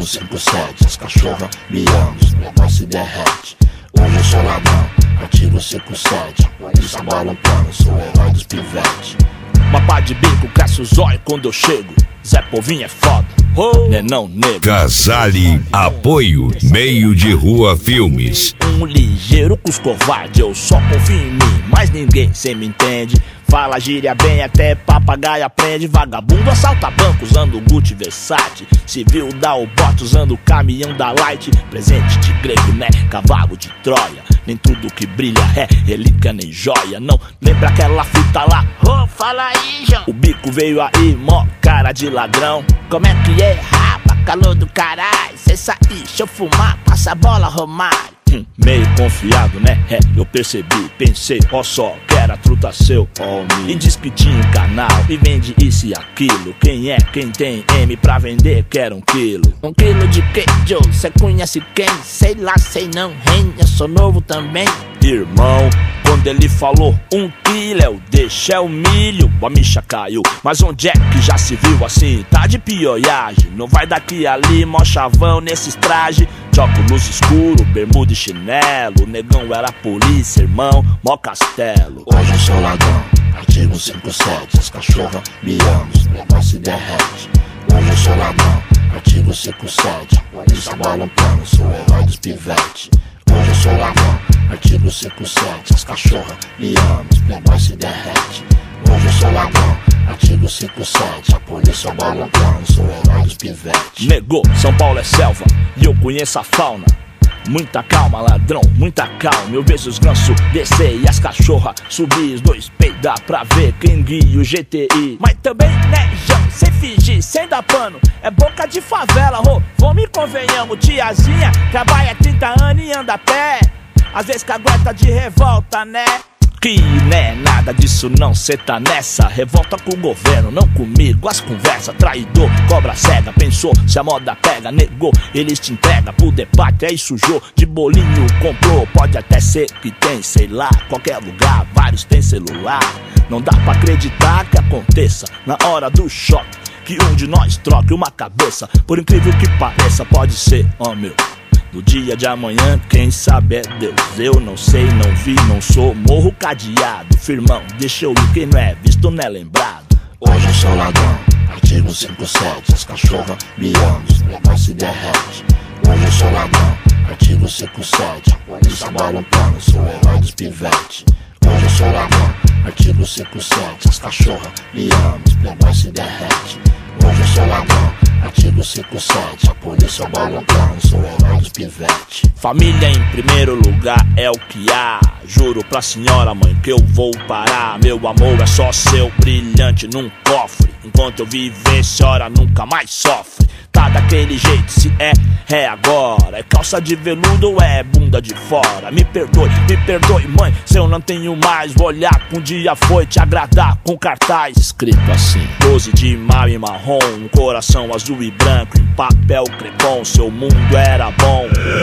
57, as cachorras me amam, os negócios se derrete. Hoje eu sou ladrão, artigo 57, polícia balançando, sou o herói dos pivetes. Uma pá de bico, cresce o zóio quando eu chego. Zé Povinho é foda, nenão nego. Casale, apoio, Meio de Rua Filmes. Um ligeiro com os covardes, eu só confio em mim, mas ninguém cê me entende. Fala gíria bem, até papagaio aprende. Vagabundo assalta banco usando Gucci Versace. Civil dá o bote usando o caminhão da Light. Presente de grego, né? Cavalo de Troia. Nem tudo que brilha é relíquia nem joia. Não lembra aquela fita lá? Fala aí, João. O bico veio aí, mó cara de ladrão. Como é que é, rapa? Calor do caralho. Cê sair, deixa eu fumar, passa a bola, Romário. Meio confiado, né? Eu percebi, pensei, ó só, que era truta seu, homem. E diz que tinha um canal e vende isso e aquilo. Quem é? Quem tem M pra vender quer 1 quilo. 1 quilo de quê, Joe? Cê conhece quem? Sei lá, sei não, hein? Eu sou novo também. Irmão, quando ele falou 1 quilo, eu deixei o milho. A micha caiu, mas onde é que já se viu assim? Tá de pioiagem, não vai daqui ali, mó chavão nesses trajes. De óculos escuro, bermuda e chinelo. O negão era polícia, irmão, mó castelo. Hoje eu sou ladrão, artigo 57, as cachorras me amam, os negócios se derrete. Hoje eu sou ladrão, artigo 57, polícia balançando, sou o herói dos pivetes. Hoje eu sou ladrão, artigo 57, as cachorras me amam, os negócios se derrete. Hoje eu sou ladrão, artigo 57, a polícia balançando, sou o herói dos pivetes. Negou, São Paulo é selva e eu conheço a fauna. Muita calma, ladrão, muita calma. Eu vejo os gansos descer e as cachorras subir. Os dois peidar pra ver quem guia o GTI. Mas também, né, João, sem fingir, sem dar pano. É boca de favela, vamos e convenhamos. Tiazinha trabalha 30 anos e anda a pé. Às vezes cagueta de revolta, né? Que né, nada disso não, cê tá nessa. Revolta com o governo, não comigo. As conversas, traidor, cobra cega. Pensou, se a moda pega, negou. Eles te entregam pro debate, aí sujou. De bolinho comprou, pode até ser que tem, sei lá. Qualquer lugar, vários tem celular. Não dá pra acreditar que aconteça na hora do choque, que um de nós troque uma cabeça. Por incrível que pareça, pode ser, ó meu. No dia de amanhã, quem sabe é Deus. Eu não sei, não vi, não sou. Morro cadeado, firmão, deixa eu ir. Quem não é visto não é lembrado. Hoje eu sou ladrão, artigo 57, as cachorras me amam, os negócios se derrete. Hoje eu sou ladrão, artigo 57, a polícia balançando, sou o herói dos pivetes. Hoje eu sou ladrão, artigo 57, as cachorras me amam, os negócios se derrete. Hoje eu sou ladrão, artigo 57, a polícia balançando, sou o herói dos pivetes. Família em primeiro lugar é o que há. Juro pra senhora mãe que eu vou parar. Meu amor é só seu, brilhante num cofre. Enquanto eu viver, senhora nunca mais sofre. Tá daquele jeito, se é agora. É calça de veludo ou é bunda de fora? Me perdoe mãe, se eu não tenho mais. Vou olhar que um dia foi te agradar com cartaz escrito assim: 12 de maio em marrom, um coração azul e branco em papel crepom. Seu mundo era bom.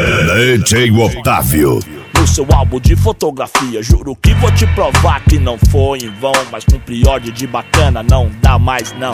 DJ Otávio. No seu álbum de fotografia, juro que vou te provar que não foi em vão. Mas com priorde de bacana não dá mais não.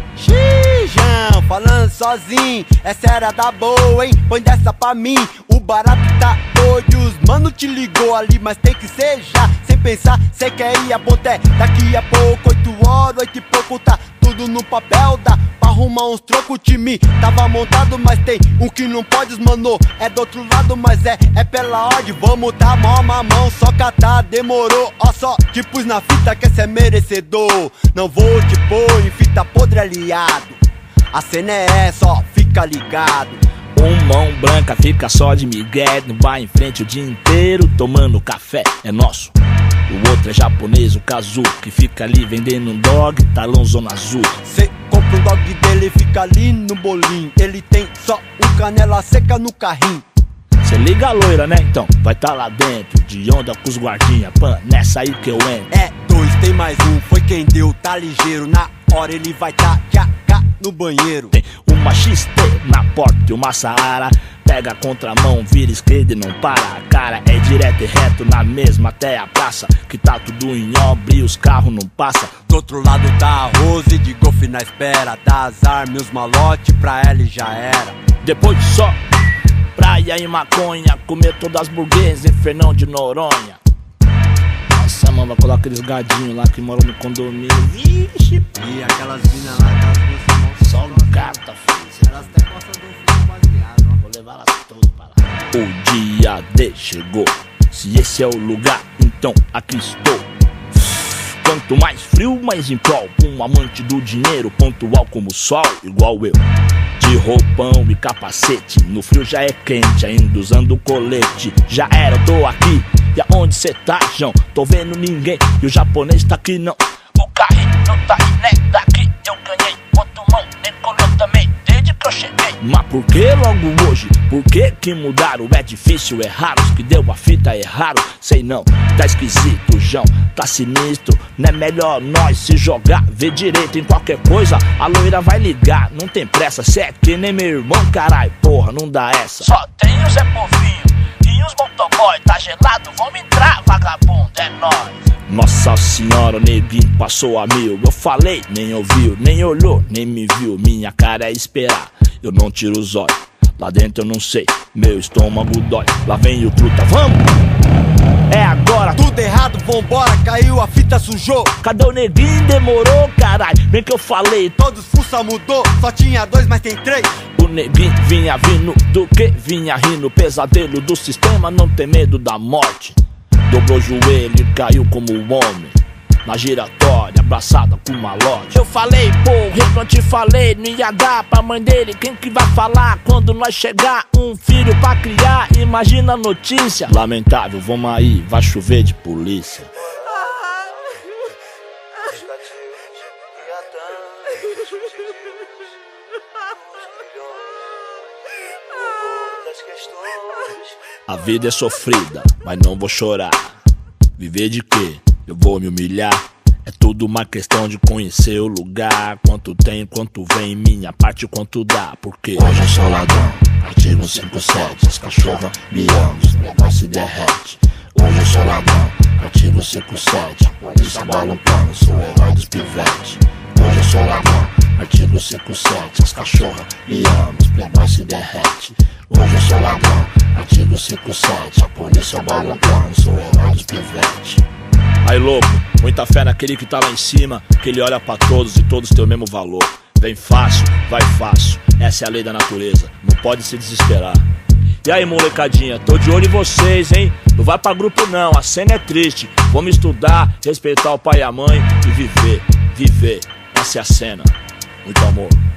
Xijão, falando sozinho, essa era da boa, hein? Põe dessa pra mim, o barato tá doido. Os mano te ligou ali, mas tem que ser já. Sem pensar, cê quer ir a ponté. Daqui a pouco, 8 horas, 8 e pouco, tá tudo no papel. Dá pra arrumar uns trocos, o time tava montado, mas tem um que não pode, mano. É do outro lado, mas é pela ordem. Vamos tá mó mamão, só catar, demorou. Ó só, te pus na fita que cê é merecedor. Não vou te pôr em fita podre aliado. A cena é essa, ó, fica ligado. Um mão branca fica só de migué, não vai em frente o dia inteiro tomando café, é nosso. O outro é japonês, o Kazu, que fica ali vendendo um dog, talão zona azul. Cê compra um dog dele, fica ali no bolinho. Ele tem só um canela seca no carrinho. Cê liga a loira, né? Então vai tá lá dentro, de onda com os guardinha, pan, nessa aí que eu entro. É dois, tem mais um, foi quem deu, tá ligeiro. Na hora ele vai tá já cá no banheiro. Tem um uma XT na porta e uma Saara. Pega a contramão, vira esquerda e não para. A cara é direto e reto na mesma até a praça, que tá tudo em obra e os carros não passam. Do outro lado tá a Rose de golfe na espera. Dá as armas e os malote pra ela e já era. Depois de só praia e maconha, comer todas as burguesas em Fernão de Noronha. Nossa, mano, vai colocar aqueles gadinhos lá que moram no condomínio. Vixe, e aquelas minas lá, aquelas duas só um gata, filho. Elas até gostam do filho baseado, ó. Vou levar elas todas pra lá. O dia D chegou. Se esse é o lugar, então aqui estou. Quanto mais frio, mais em prol. Um amante do dinheiro, pontual como o sol, igual eu. De roupão e capacete, no frio já é quente, ainda usando colete. Já era, eu tô aqui, e aonde cê tá, João? Tô vendo ninguém, e o japonês tá aqui não. O carrinho não tá aí, né? Daqui eu ganhei, quanto mão, nem colheu também, desde que eu cheguei. Mas por que logo hoje? Por que mudaram? É difícil, é raro, os que deu a fita é raro. Sei não, tá esquisito, João, tá sinistro. Não é melhor nós se jogar, ver direito em qualquer coisa. A loira vai ligar, não tem pressa, cê é que nem meu irmão, carai, porra, não dá essa. Só tem o Zé Povinho e os motoboy, tá gelado, vamos entrar, vagabundo, é nóis. Nossa senhora, o neguinho passou a mil. Eu falei, nem ouviu, nem olhou, nem me viu. Minha cara é esperar, eu não tiro os olhos. Lá dentro eu não sei, meu estômago dói. Lá vem o truta, vamos! É agora! Tudo errado, vambora, caiu, a fita sujou. Cadê o neguinho? Demorou, caralho. Bem que eu falei, Todos fuça mudou, só tinha 2, mas tem 3. o neguinho vinha vindo do que? Vinha rindo, pesadelo do sistema, não tem medo da morte. Dobrou o joelho e caiu como um homem na giratória, abraçada com malote. Eu falei, porra, eu não te falei, não ia dar pra mãe dele. Quem que vai falar quando nós chegar? Um filho pra criar, imagina a notícia. Lamentável, vamos aí, vai chover de polícia. A vida é sofrida, mas não vou chorar. Viver de quê? Eu vou me humilhar. É tudo uma questão de conhecer o lugar. Quanto tem, quanto vem, minha parte, quanto dá. Porque Hoje eu sou ladrão, artigo 57. As cachorras me amam, os negócios se derrete. Hoje eu sou ladrão, artigo 57. A polícia bola um pano, sou o herói dos pivetes. Hoje eu sou ladrão, artigo 57. As cachorras me amam, os negócios se derrete. Hoje eu sou ladrão, artigo 57. A polícia bola um pano, sou o herói dos pivetes. aí louco, muita fé naquele que tá lá em cima, que ele olha pra todos e todos têm o mesmo valor. Vem fácil, vai fácil, essa é a lei da natureza, não pode se desesperar. E aí molecadinha, tô de olho em vocês, hein? Não vai pra grupo não, a cena é triste. Vamos estudar, respeitar o pai e a mãe e viver, essa é a cena. Muito amor.